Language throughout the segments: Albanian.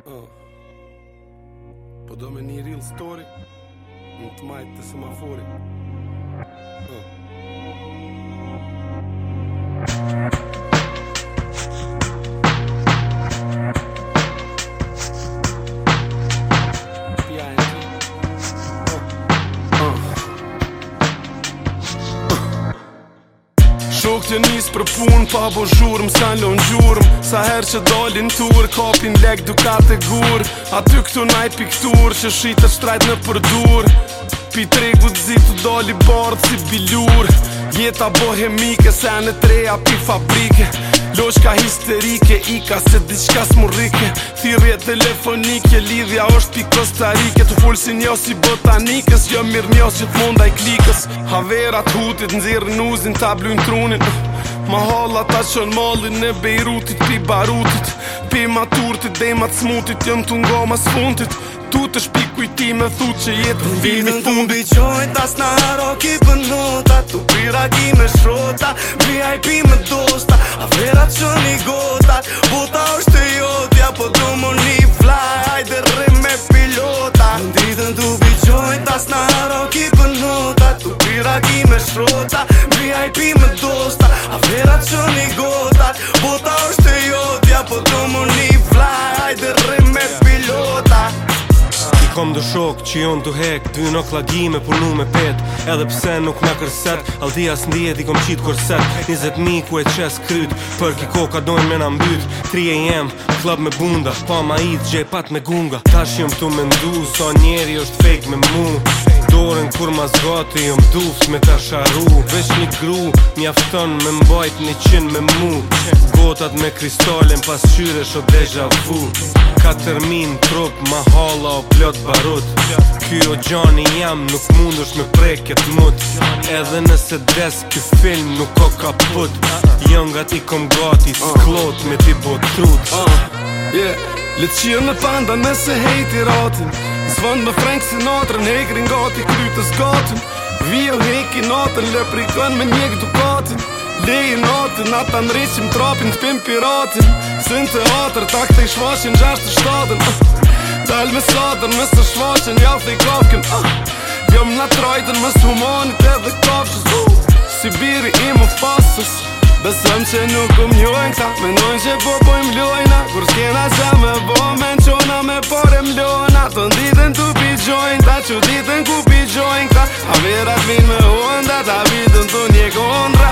Po do me një real story në të majtë të semafori. Shok që njës për pun, pa bo zhurëm, sa lon gjurëm. Sa her që dalin tur, kapin lek dukat e gur. Aty këtu naj piktur, që shite shtrajt në përdur. Pi tregu t'zitu dali bardh si bilur. Jeta bohemike, sen e treja pi fabrike. Loshka histerike, ika se diqka smurrike. Thirrje telefonike, lidhja është pi Kostarike. Të full si njo si botanikës, jo mirë njo që t'monda i klikës. Haverat hutit, nxirë nuzin, tablujn trunin. Ma halla ta qën mallin në Bejrutit, pi Barutit. Pi maturtit, dejmat smutit, jëm t'u nga mas fundit. Tu të shpi kujtime, thu që jetë në vini fundit. Tu biqojnë, tas në haroki për nota. Tu piraki me shrota, VIP me dosta. Averat që një gota, bota është e jotja. Po do më një fly, hajde rrim me pilota. Në ditën tu biqojnë, tas në haroki për nota. Tu piraki me shrota, VIP me dosta. Averat që një gota, bota është e jotja. Po do më një fly, hajde rrim me pilota. Kom do shok që jon t'u hek, dy në klagi me punu me pet. Edhe pse nuk na kërset, aldias ndijet i kom qit korset. 20.000 ku e qes kryt, për ki koka dojnë me na mbyt. 3 AM, klub me bunda, pa ma idh gjepat me gunga. Tash jom t'u mendu, sa njeri është fake me mu. Dorën kur ma zgati, jom duft me ta sharu. Vesh një gru, mjafton me mbajt 100 me mu. Gotat me kristalen, pas qyresh o deja vu. 4 min trup, ma halla o plot barut. Ky o gjani jam, nuk mundush me preket mut. Edhe nëse des, ky film nuk o kaput. Jënga ti kom gati, s'klot me ti botrut. Le t'qirë në panda nëse hejti ratin. Zvënd me Frank Sinatra, negrin gati krytës gatin. Vio heki natën, le prikën me njek dukatin. Leji natën, ata nreqim trapin t'pim piratin. Sën teatr, takte i shfashin 6-7. Dal me sadër, mësë shfashin, jafte i kafkin. Jom na trajten, mësë humanit edhe kafshës. Sibiri i më pasës. Besëm që nuk njojnë ta, menojnë që po pojmë lojna. Kur s'kena që me bo, men qona me pare mlona. Të nditën t'u pigjojnë ta, që ditën ku pigjojnë ta. Averat vin me honda, ta vitën t'u një kondra.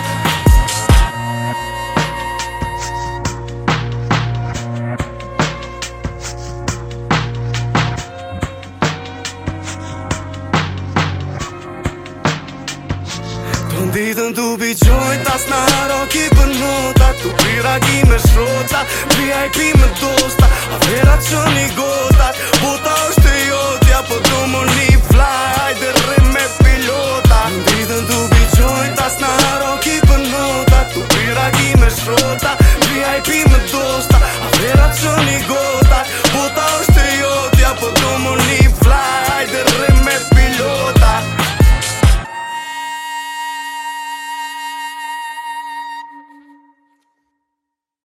Ditën tu biqojnë, tas në haroki për nota. Tu piraki me shrota, VIP me dosta. Averat që një gota, bota është e jotja. Po do më një